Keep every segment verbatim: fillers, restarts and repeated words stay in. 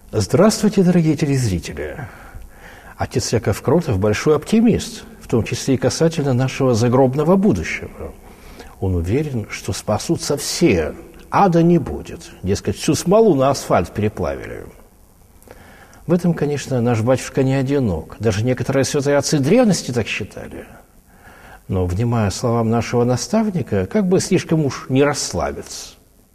Здравствуйте, дорогие телезрители! Отец Яков Кротов – большой оптимист, в том числе и касательно нашего загробного будущего. Он уверен, что спасутся все, ада не будет. Дескать, всю смолу на асфальт переплавили. В этом, конечно, наш батюшка не одинок. Даже некоторые святые отцы древности так считали. Но, внимая словам нашего наставника, как бы слишком уж не расслабиться.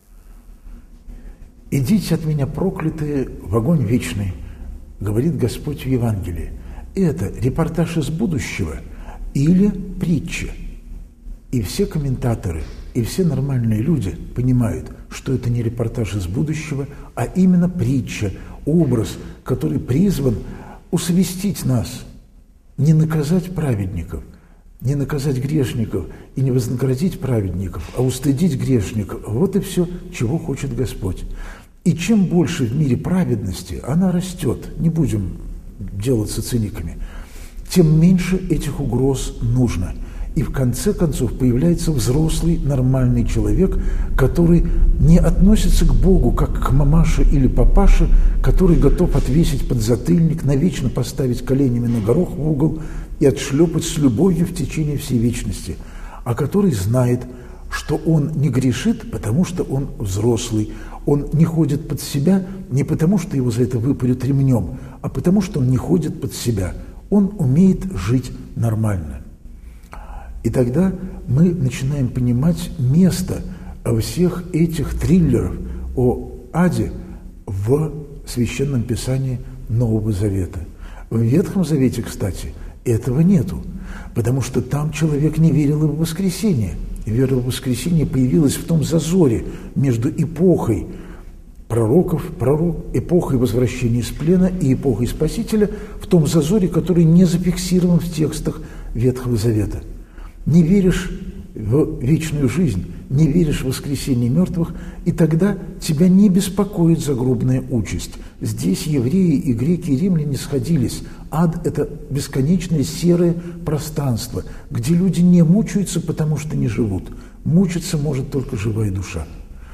«Идите от меня, проклятые, в огонь вечный», — говорит Господь в Евангелии. Это репортаж из будущего или притча. И все комментаторы, и все нормальные люди понимают, что это не репортаж из будущего, а именно притча, образ, который призван усовестить нас, не наказать праведников, не наказать грешников и не вознаградить праведников, а устыдить грешников. Вот и все, чего хочет Господь. И чем больше в мире праведности, она растет, не будем делаться циниками, тем меньше этих угроз нужно. И в конце концов появляется взрослый, нормальный человек, который не относится к Богу, как к мамаше или папаше, который готов отвесить подзатыльник, навечно поставить коленями на горох в угол и отшлепать с любовью в течение всей вечности, а который знает, что он не грешит, потому что он взрослый, он не ходит под себя не потому, что его за это выпарют ремнем, а потому, что он не ходит под себя, он умеет жить нормально. И тогда мы начинаем понимать место всех этих триллеров о аде в Священном Писании Нового Завета. В Ветхом Завете, кстати, этого нету, потому что там человек не верил в воскресение. Вера в воскресение появилась в том зазоре между эпохой пророков, пророк, эпохой возвращения из плена и эпохой Спасителя, в том зазоре, который не зафиксирован в текстах Ветхого Завета. Не веришь в вечную жизнь, не веришь в воскресение мертвых, и тогда тебя не беспокоит загробная участь. Здесь евреи и греки и римляне сходились. Ад – это бесконечное серое пространство, где люди не мучаются, потому что не живут. Мучиться может только живая душа.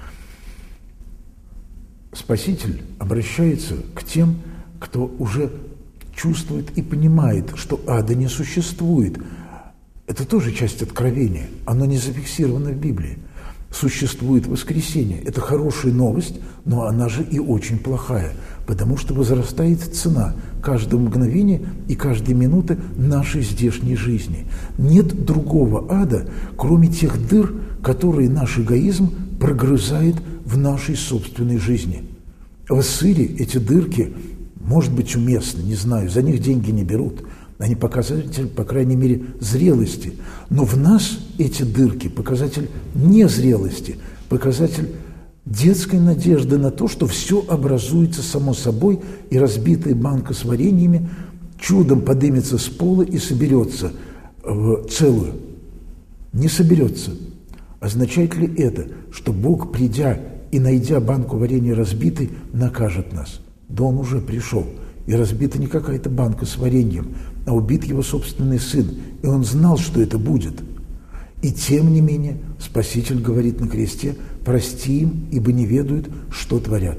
Спаситель обращается к тем, кто уже чувствует и понимает, что ада не существует. Это тоже часть откровения, оно не зафиксировано в Библии. Существует воскресение. Это хорошая новость, но она же и очень плохая, потому что возрастает цена каждого мгновения и каждой минуты нашей здешней жизни. Нет другого ада, кроме тех дыр, которые наш эгоизм прогрызает в нашей собственной жизни. В Иссыре эти дырки, может быть, уместны, не знаю, за них деньги не берут. Они показатель, по крайней мере, зрелости. Но в нас эти дырки – показатель незрелости, показатель детской надежды на то, что все образуется само собой, и разбитая банка с вареньями чудом поднимется с пола и соберется в целую. Не соберется. Означает ли это, что Бог, придя и найдя банку варенья разбитой, накажет нас? Да Он уже пришел. И разбита не какая-то банка с вареньем, а убит его собственный сын. И он знал, что это будет. И тем не менее Спаситель говорит на кресте: «Прости им, ибо не ведают, что творят».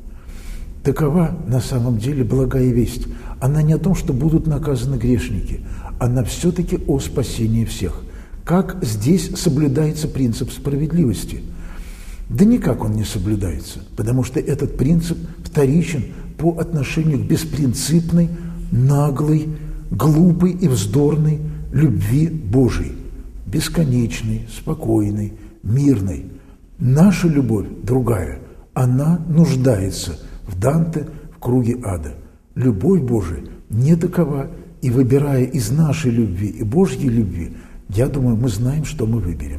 Такова на самом деле благая весть. Она не о том, что будут наказаны грешники. Она все-таки о спасении всех. Как здесь соблюдается принцип справедливости? Да никак он не соблюдается, потому что этот принцип вторичен по отношению к беспринципной, наглой, глупой и вздорной любви Божией, бесконечной, спокойной, мирной. Наша любовь другая, она нуждается в Данте в круге ада. Любовь Божия не такова, и выбирая из нашей любви и Божьей любви, я думаю, мы знаем, что мы выберем.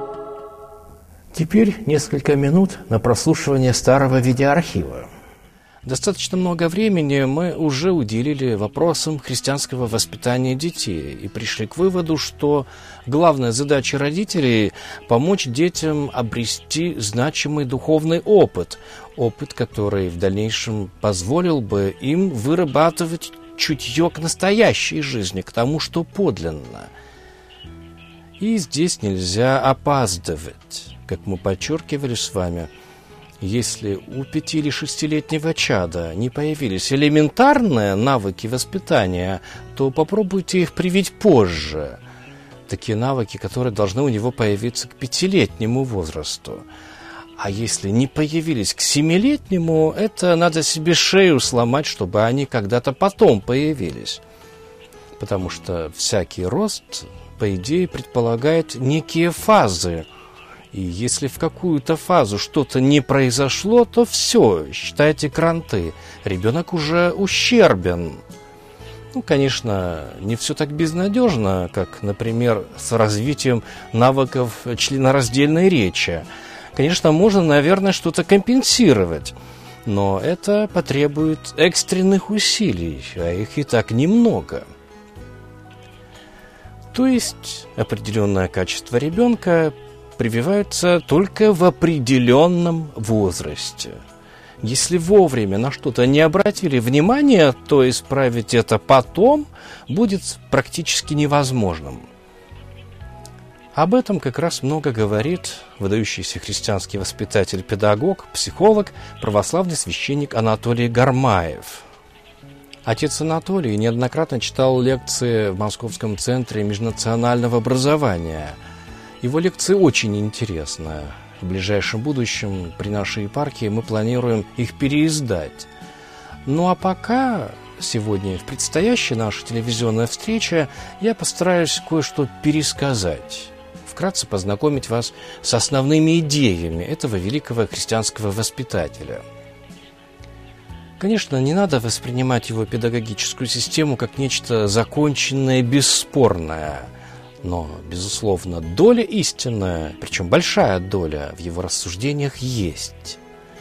Теперь несколько минут на прослушивание старого видеоархива. Достаточно много времени мы уже уделили вопросам христианского воспитания детей и пришли к выводу, что главная задача родителей – помочь детям обрести значимый духовный опыт, опыт, который в дальнейшем позволил бы им вырабатывать чутье к настоящей жизни, к тому, что подлинно. И здесь нельзя опаздывать, как мы подчеркивали с вами. Если у пяти- или шестилетнего чада не появились элементарные навыки воспитания, то попробуйте их привить позже. Такие навыки, которые должны у него появиться к пятилетнему возрасту. А если не появились к семилетнему, это надо себе шею сломать, чтобы они когда-то потом появились. Потому что всякий рост, по идее, предполагает некие фазы. И если в какую-то фазу что-то не произошло, то все, считайте кранты. Ребенок уже ущербен. Ну, конечно, не все так безнадежно, как, например, с развитием навыков членораздельной речи. Конечно, можно, наверное, что-то компенсировать, но это потребует экстренных усилий, а их и так немного. То есть определенное качество ребенка прививаются только в определенном возрасте. Если вовремя на что-то не обратили внимания, то исправить это потом будет практически невозможным. Об этом как раз много говорит выдающийся христианский воспитатель-педагог, психолог, православный священник Анатолий Гармаев. Отец Анатолий неоднократно читал лекции в Московском центре межнационального образования. Его лекции очень интересны. В ближайшем будущем при нашей епархии мы планируем их переиздать. Ну а пока, сегодня в предстоящей нашей телевизионной встрече, я постараюсь кое-что пересказать. Вкратце познакомить вас с основными идеями этого великого христианского воспитателя. Конечно, не надо воспринимать его педагогическую систему как нечто законченное, бесспорное. Но, безусловно, доля истинная, причем большая доля, в его рассуждениях есть.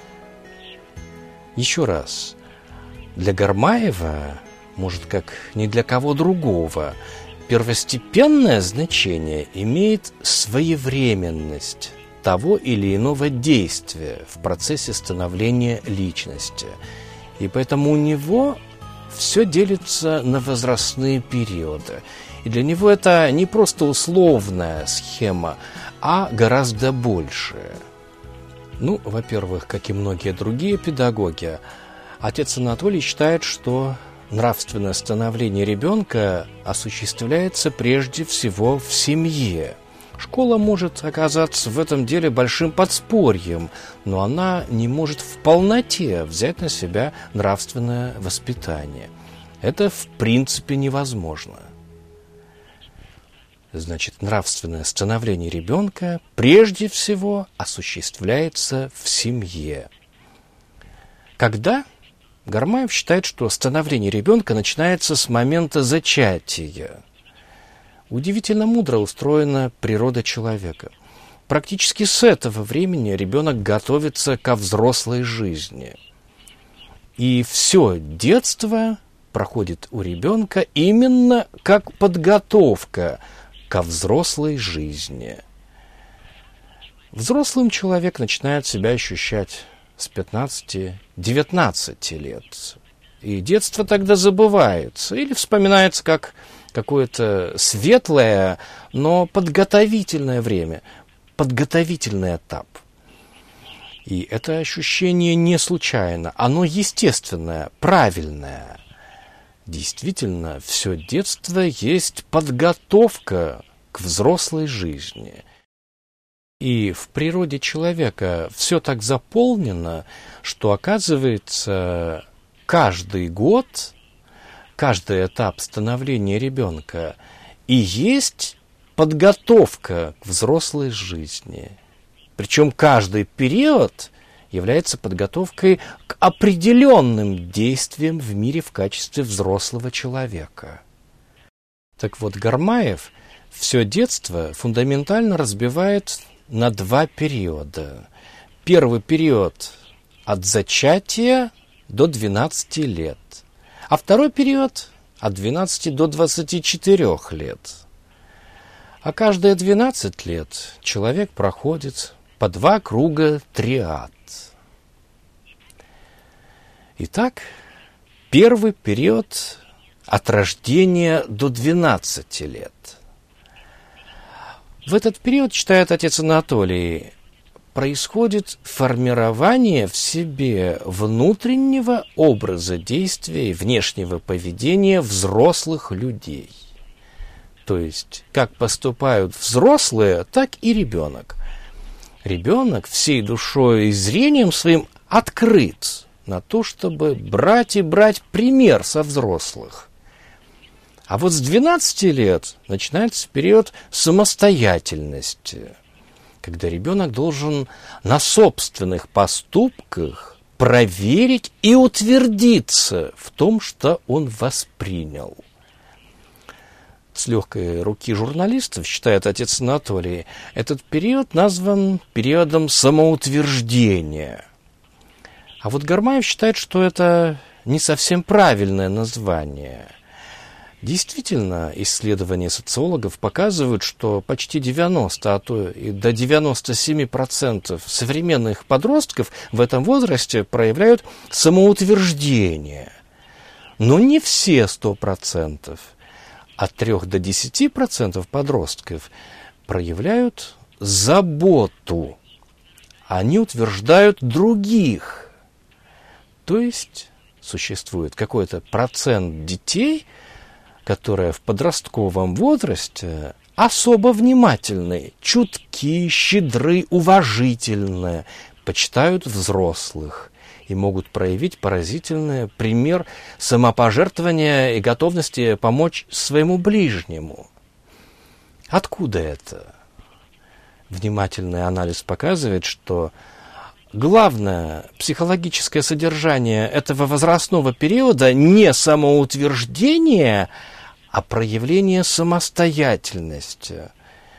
Еще раз, для Гармаева, может, как ни для кого другого, первостепенное значение имеет своевременность того или иного действия в процессе становления личности. И поэтому у него все делится на возрастные периоды. И для него это не просто условная схема, а гораздо большее. Ну, во-первых, как и многие другие педагоги, отец Анатолий считает, что нравственное становление ребенка осуществляется прежде всего в семье. Школа может оказаться в этом деле большим подспорьем, но она не может в полноте взять на себя нравственное воспитание. Это в принципе невозможно. Значит, нравственное становление ребенка прежде всего осуществляется в семье. Когда? Гармаев считает, что становление ребенка начинается с момента зачатия. Удивительно мудро устроена природа человека. Практически с этого времени ребенок готовится ко взрослой жизни. И все детство проходит у ребенка именно как подготовка ко взрослой жизни. Взрослым человек начинает себя ощущать с пятнадцати-девятнадцати лет. И детство тогда забывается или вспоминается как какое-то светлое, но подготовительное время, подготовительный этап. И это ощущение не случайно, оно естественное, правильное. Действительно, все детство есть подготовка к взрослой жизни. И в природе человека все так заполнено, что, оказывается, каждый год, каждый этап становления ребенка и есть подготовка к взрослой жизни. Причем каждый период является подготовкой к определенным действиям в мире в качестве взрослого человека. Так вот, Гармаев все детство фундаментально разбивает на два периода. Первый период от зачатия до двенадцати лет, а второй период от двенадцати до двадцати четырёх лет. А каждые двенадцать лет человек проходит по два круга триад. Итак, первый период от рождения до двенадцати лет. В этот период, считает отец Анатолий, происходит формирование в себе внутреннего образа действия и внешнего поведения взрослых людей. То есть, как поступают взрослые, так и ребенок. Ребенок всей душой и зрением своим открыт на то, чтобы брать и брать пример со взрослых. А вот с двенадцати лет начинается период самостоятельности, когда ребенок должен на собственных поступках проверить и утвердиться в том, что он воспринял. С легкой руки журналистов, считает отец Анатолий, этот период назван периодом самоутверждения. А вот Гармаев считает, что это не совсем правильное название. Действительно, исследования социологов показывают, что почти девяносто, а то и до девяноста семи процентов современных подростков в этом возрасте проявляют самоутверждение. Но не все сто процентов. От трёх до десяти процентов подростков проявляют заботу. Они утверждают других. То есть существует какой-то процент детей, которые в подростковом возрасте особо внимательны, чутки, щедры, уважительны, почитают взрослых и могут проявить поразительный пример самопожертвования и готовности помочь своему ближнему. Откуда это? Внимательный анализ показывает, что главное психологическое содержание этого возрастного периода не самоутверждение, а проявление самостоятельности.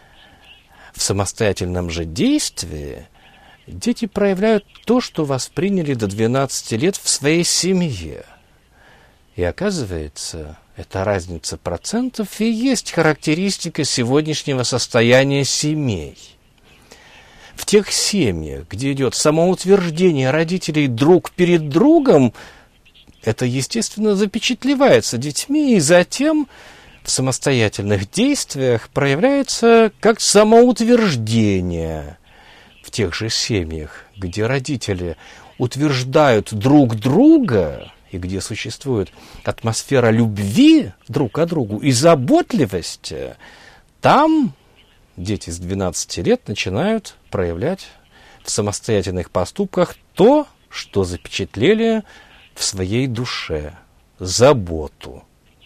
В самостоятельном же действии дети проявляют то, что восприняли до двенадцати лет в своей семье. И оказывается, эта разница процентов и есть характеристика сегодняшнего состояния семей. В тех семьях, где идет самоутверждение родителей друг перед другом, это, естественно, запечатлевается детьми, и затем в самостоятельных действиях проявляется как самоутверждение. В тех же семьях, где родители утверждают друг друга, и где существует атмосфера любви друг к другу и заботливости, там дети с двенадцати лет начинают проявлять в самостоятельных поступках то, что запечатлели в своей душе, заботу.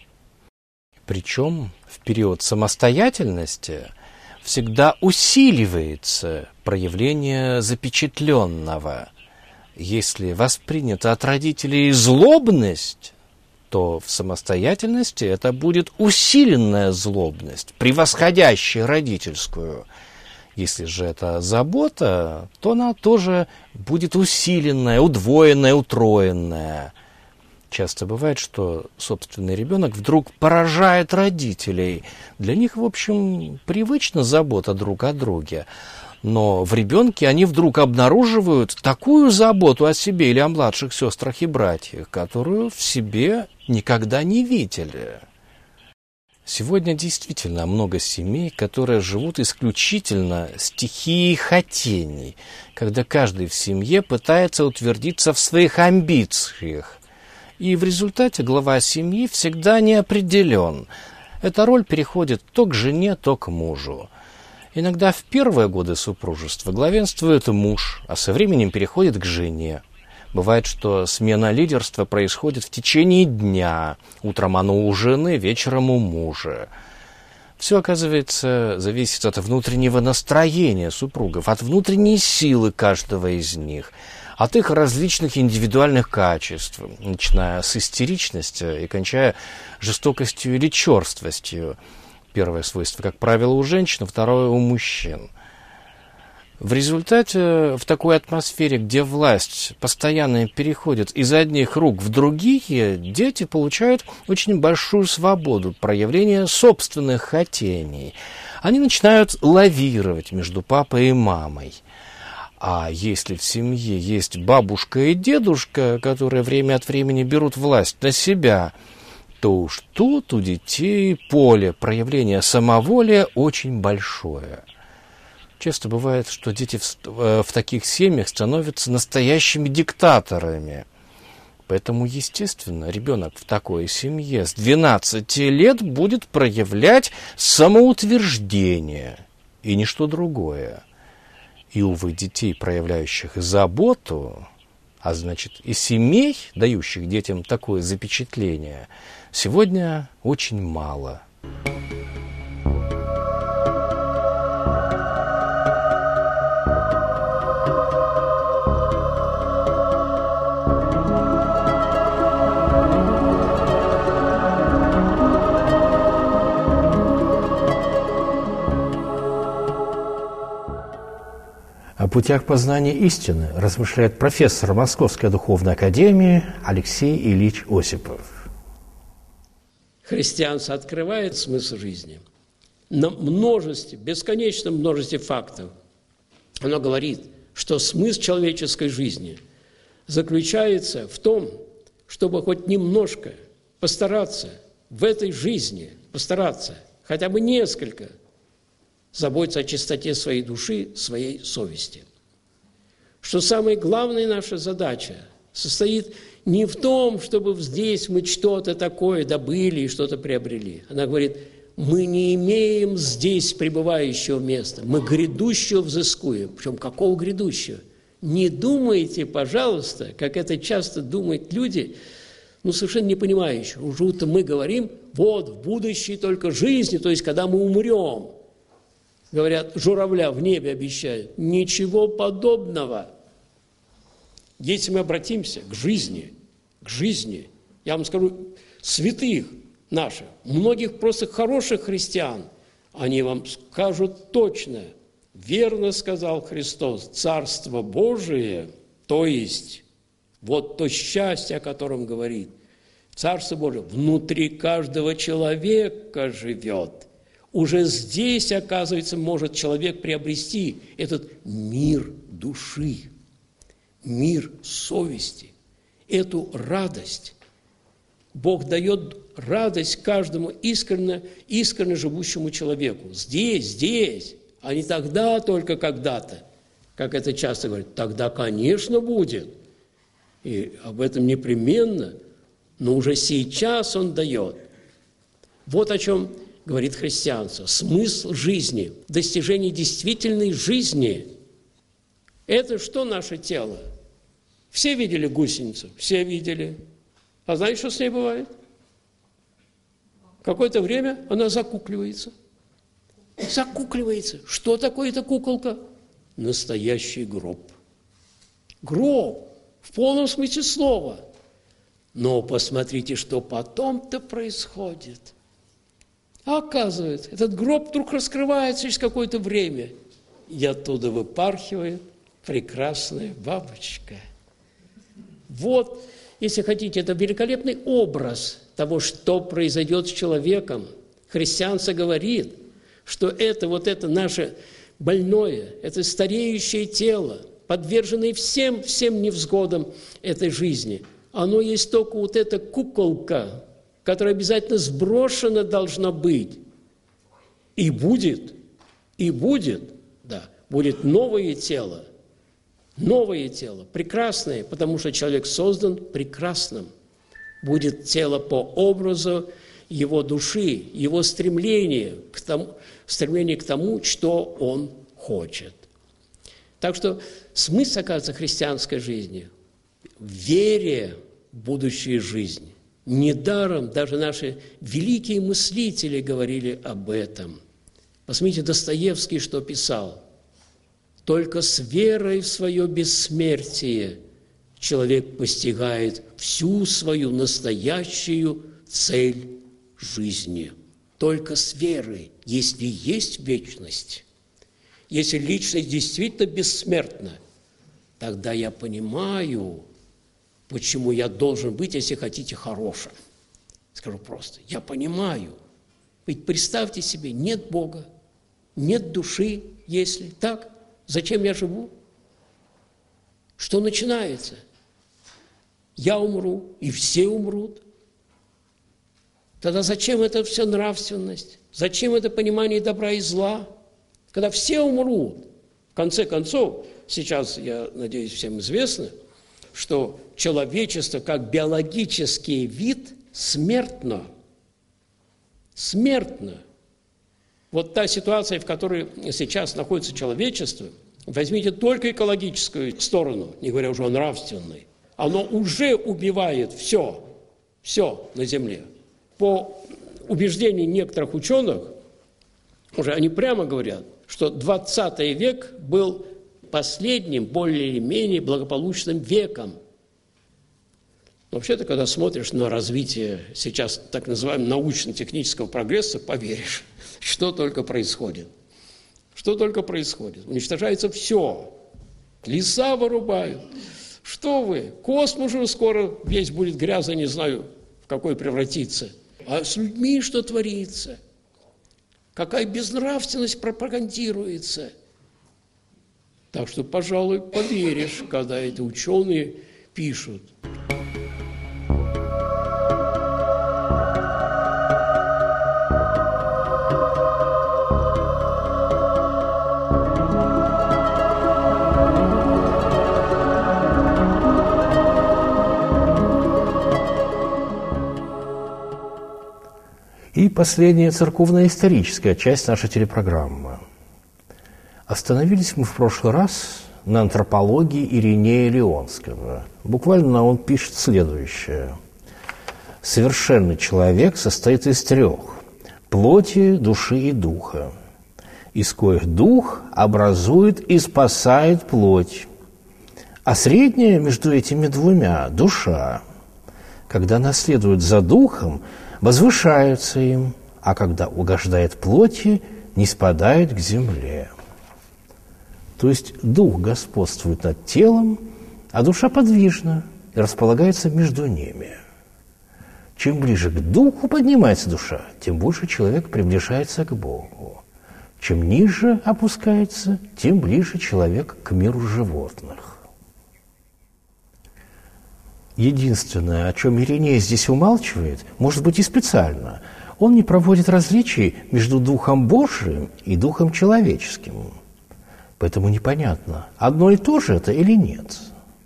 Причем в период самостоятельности всегда усиливается проявление запечатленного. Если воспринята от родителей злобность, то в самостоятельности это будет усиленная злобность, превосходящая родительскую. Если же это забота, то она тоже будет усиленная, удвоенная, утроенная. Часто бывает, что собственный ребенок вдруг поражает родителей. Для них, в общем, привычна забота друг о друге. Но в ребенке они вдруг обнаруживают такую заботу о себе или о младших сестрах и братьях, которую в себе никогда не видели. Сегодня действительно много семей, которые живут исключительно стихией хотений, когда каждый в семье пытается утвердиться в своих амбициях. И в результате глава семьи всегда не определен. Эта роль переходит то к жене, то к мужу. Иногда в первые годы супружества главенствует муж, а со временем переходит к жене. Бывает, что смена лидерства происходит в течение дня. Утром оно у жены, вечером у мужа. Все, оказывается, зависит от внутреннего настроения супругов, от внутренней силы каждого из них, от их различных индивидуальных качеств, начиная с истеричности и кончая жестокостью или черствостью. Первое свойство, как правило, у женщин, второе у мужчин. В результате, в такой атмосфере, где власть постоянно переходит из одних рук в другие, дети получают очень большую свободу проявления собственных хотений. Они начинают лавировать между папой и мамой. А если в семье есть бабушка и дедушка, которые время от времени берут власть на себя, то уж тут у детей поле проявления самоволия очень большое. Часто бывает, что дети в, в таких семьях становятся настоящими диктаторами. Поэтому, естественно, ребенок в такой семье с двенадцати лет будет проявлять самоутверждение и ничто другое. И, увы, детей, проявляющих заботу, а значит и семей, дающих детям такое запечатление, сегодня очень мало. О путях познания истины размышляет профессор Московской духовной академии Алексей Ильич Осипов. Христианство открывает смысл жизни на множестве, бесконечном множестве фактов. Оно говорит, что смысл человеческой жизни заключается в том, чтобы хоть немножко постараться в этой жизни, постараться хотя бы несколько заботиться о чистоте своей души, своей совести. Что самая главная наша задача состоит не в том, чтобы здесь мы что-то такое добыли и что-то приобрели. Она говорит, мы не имеем здесь пребывающего места, мы грядущего взыскуем. Причем какого грядущего? Не думайте, пожалуйста, как это часто думают люди, ну, совершенно не понимающие. Уже мы говорим, вот, в будущей только жизни, то есть, когда мы умрем. Говорят, журавля в небе обещают. Ничего подобного. Если мы обратимся к жизни, к жизни, я вам скажу, святых наших, многих просто хороших христиан, они вам скажут точно, верно сказал Христос, Царство Божие, то есть вот то счастье, о котором говорит, Царство Божие внутри каждого человека живет. Уже здесь, оказывается, может человек приобрести этот мир души, мир совести, эту радость. Бог дает радость каждому искренне, искренне живущему человеку. Здесь, здесь, а не тогда, только когда-то. Как это часто говорят, тогда, конечно, будет. И об этом непременно, но уже сейчас Он дает. Вот о чем говорит христианство. Смысл жизни, достижение действительной жизни. Это что наше тело? Все видели гусеницу? Все видели. А знаете, что с ней бывает? Какое-то время она закукливается. Закукливается. Что такое эта куколка? Настоящий гроб. Гроб. В полном смысле слова. Но посмотрите, что потом-то происходит. А оказывается, этот гроб вдруг раскрывается через какое-то время, и оттуда выпархивает прекрасная бабочка. Вот, если хотите, это великолепный образ того, что произойдет с человеком. Христианство говорит, что это вот это наше больное, это стареющее тело, подверженное всем, всем невзгодам этой жизни, оно есть только вот эта куколка, которая обязательно сброшена должна быть. И будет, и будет, да, будет новое тело, новое тело, прекрасное, потому что человек создан прекрасным. Будет тело по образу его души, его стремление к тому, стремление к тому, что он хочет. Так что смысл, оказывается, христианской жизни в вере в будущую жизнь. Недаром даже наши великие мыслители говорили об этом. Посмотрите, Достоевский что писал. Только с верой в свое бессмертие человек постигает всю свою настоящую цель жизни. Только с верой, если есть вечность, если личность действительно бессмертна, тогда я понимаю, почему я должен быть, если хотите, хорошим. Скажу просто, я понимаю. Ведь представьте себе, нет Бога, нет души, если так, зачем я живу? Что начинается? Я умру, и все умрут. Тогда зачем это вся нравственность? Зачем это понимание добра и зла? Когда все умрут, в конце концов, сейчас, я надеюсь, всем известно, что человечество как биологический вид смертно. Смертно. Вот та ситуация, в которой сейчас находится человечество, возьмите только экологическую сторону, не говоря уже о нравственной, оно уже убивает все, все на Земле. По убеждению некоторых ученых, уже они прямо говорят, что двадцатый век был последним, более или менее благополучным веком. Вообще-то, когда смотришь на развитие сейчас так называемого научно-технического прогресса, поверишь, что только происходит. Что только происходит. Уничтожается все. Леса вырубают. Что вы? Космос уже скоро весь будет грязный, не знаю, в какой превратится. А с людьми что творится? Какая безнравственность пропагандируется? Так что, пожалуй, поверишь, когда эти ученые пишут. И последняя церковно-историческая часть нашей телепрограммы. Остановились мы в прошлый раз на антропологии Иринея Лионского. Буквально он пишет следующее. «Совершенный человек состоит из трех – плоти, души и духа, из коих дух образует и спасает плоть, а средняя между этими двумя – душа. Когда наследует за духом, возвышается им, а когда угождает плоти, не спадает к земле». То есть дух господствует над телом, а душа подвижна и располагается между ними. Чем ближе к духу поднимается душа, тем больше человек приближается к Богу. Чем ниже опускается, тем ближе человек к миру животных. Единственное, о чем Ириней здесь умалчивает, может быть и специально, он не проводит различий между Духом Божиим и Духом человеческим. Поэтому непонятно, одно и то же это или нет.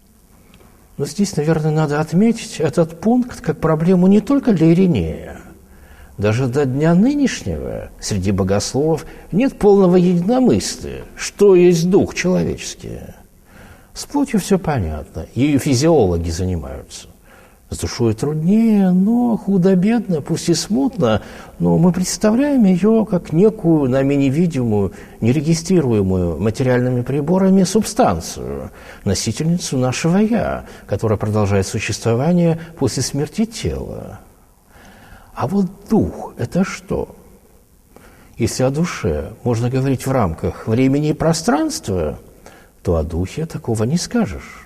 Но здесь, наверное, надо отметить этот пункт как проблему не только для Иринея. Даже до дня нынешнего среди богословов нет полного единомыслия, что есть дух человеческий. С плотью все понятно, ею физиологи занимаются. С душой труднее, но худо-бедно, пусть и смутно, но мы представляем ее как некую нами невидимую, нерегистрируемую материальными приборами субстанцию, носительницу нашего «я», которая продолжает существование после смерти тела. А вот дух – это что? Если о душе можно говорить в рамках времени и пространства, то о духе такого не скажешь.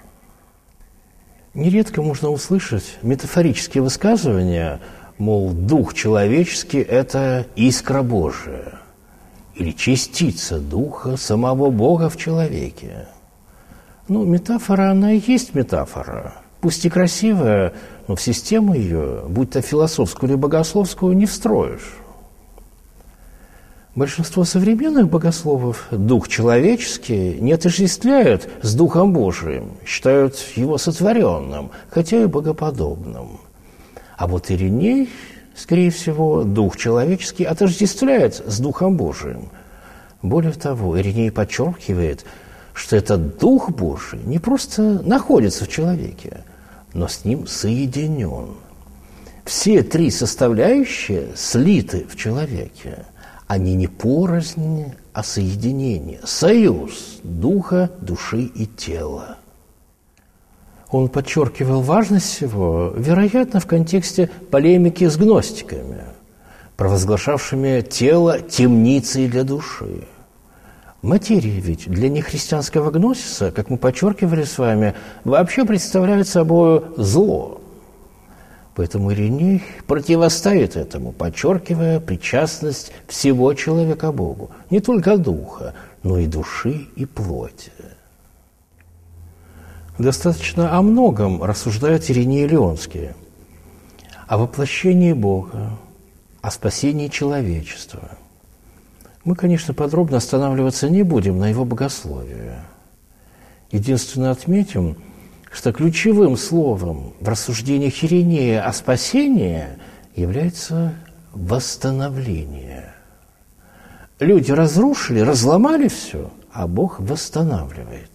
Нередко можно услышать метафорические высказывания, мол, дух человеческий – это искра Божия или частица духа самого Бога в человеке. Ну, метафора, она и есть метафора. Пусть и красивая, но в систему ее, будь то философскую или богословскую, не встроишь. Большинство современных богословов дух человеческий не отождествляют с Духом Божиим, считают его сотворенным, хотя и богоподобным. А вот Ириней, скорее всего, дух человеческий отождествляет с Духом Божиим. Более того, Ириней подчеркивает, что этот Дух Божий не просто находится в человеке, но с ним соединен. Все три составляющие слиты в человеке. Они не порознь, а соединение, союз духа, души и тела. Он подчеркивал важность всего, вероятно, в контексте полемики с гностиками, провозглашавшими тело темницей для души. Материя ведь для нехристианского гносиса, как мы подчеркивали с вами, вообще представляет собой зло. Поэтому Ириней противостоит этому, подчеркивая причастность всего человека Богу, не только духа, но и души и плоти. Достаточно о многом рассуждает Ириней Леонский. О воплощении Бога, о спасении человечества. Мы, конечно, подробно останавливаться не будем на его богословии. Единственно отметим, что ключевым словом в рассуждениях Иринея о спасении является восстановление. Люди разрушили, разломали все, а Бог восстанавливает.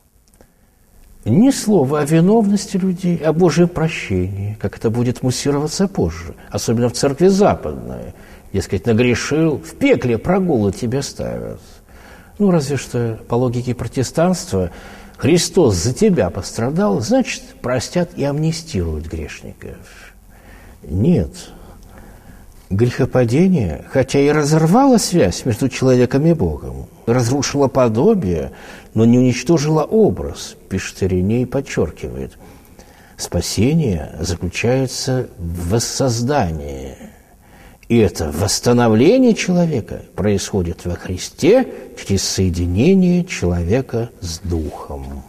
Ни слова о виновности людей, о Божьем прощении, как это будет муссироваться позже, особенно в церкви западной. Дескать, нагрешил, в пекле прогулы тебе ставят. Ну, разве что по логике протестанства Христос за тебя пострадал, значит, простят и амнистируют грешников. Нет. Грехопадение, хотя и разорвало связь между человеком и Богом, разрушило подобие, но не уничтожило образ, пишет Ириней и подчеркивает. Спасение заключается в воссоздании. И это восстановление человека происходит во Христе через соединение человека с Духом.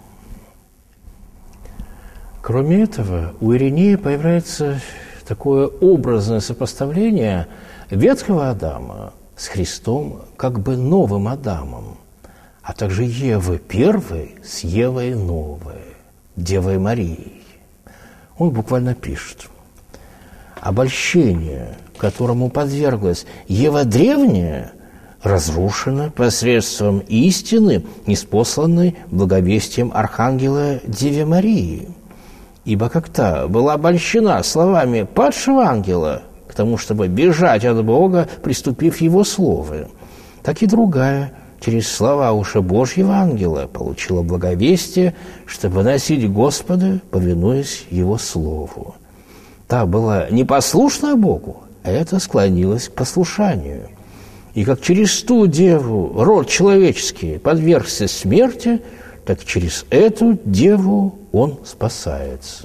Кроме этого, у Иринея появляется такое образное сопоставление ветхого Адама с Христом как бы новым Адамом, а также Евы первой с Евой новой, Девой Марией. Он буквально пишет: обольщение, которому подверглась Ева древняя, разрушено посредством истины, ниспосланной благовестием Архангела Деве Марии. Ибо как та была обольщена словами падшего ангела к тому, чтобы бежать от Бога, приступив Его слово, так и другая через слова уша Божьего ангела получила благовестие, чтобы носить Господа, повинуясь Его слову. Та была непослушна Богу, а эта склонилась к послушанию. И как через ту деву род человеческий подвергся смерти, так через эту деву он спасается.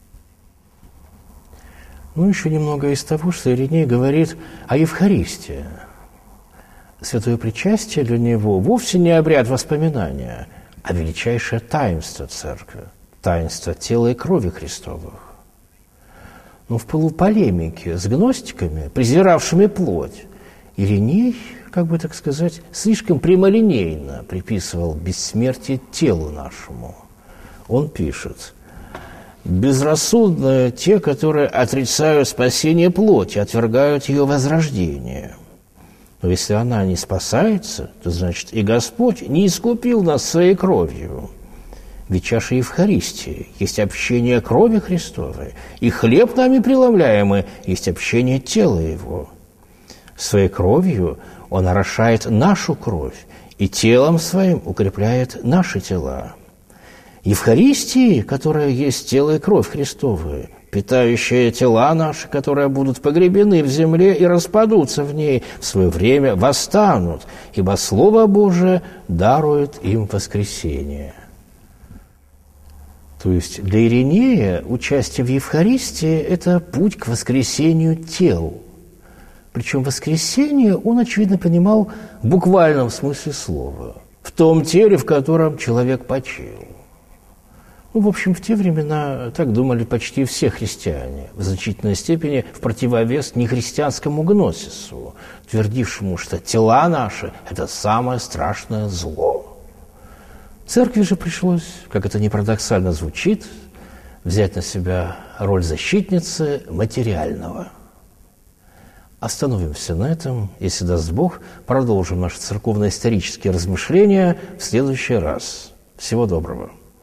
Ну, еще немного из того, что Ириней говорит о Евхаристии. Святое причастие для него вовсе не обряд воспоминания, а величайшее таинство Церкви, таинство тела и крови Христовых. Но в пылу полемики с гностиками, презиравшими плоть, Ириней, как бы так сказать, слишком прямолинейно приписывал бессмертие телу нашему. Он пишет: «Безрассудны те, которые отрицают спасение плоти, отвергают ее возрождение. Но если она не спасается, то значит и Господь не искупил нас своей кровью. Ведь чаша Евхаристии есть общение крови Христовой, и хлеб нами преломляемый есть общение тела Его. Своей кровью Он орошает нашу кровь, и телом Своим укрепляет наши тела. Евхаристии, которая есть тело и кровь Христовы, питающие тела наши, которые будут погребены в земле и распадутся в ней, в свое время восстанут, ибо Слово Божие дарует им воскресение». То есть для Иринея участие в Евхаристии – это путь к воскресению тел. Причем воскресение он, очевидно, понимал в буквальном смысле слова, в том теле, в котором человек почил. Ну, в общем, в те времена так думали почти все христиане, в значительной степени в противовес нехристианскому гносису, твердившему, что тела наши – это самое страшное зло. Церкви же пришлось, как это ни парадоксально звучит, взять на себя роль защитницы материального. Остановимся на этом, если даст Бог, продолжим наши церковно-исторические размышления в следующий раз. Всего доброго.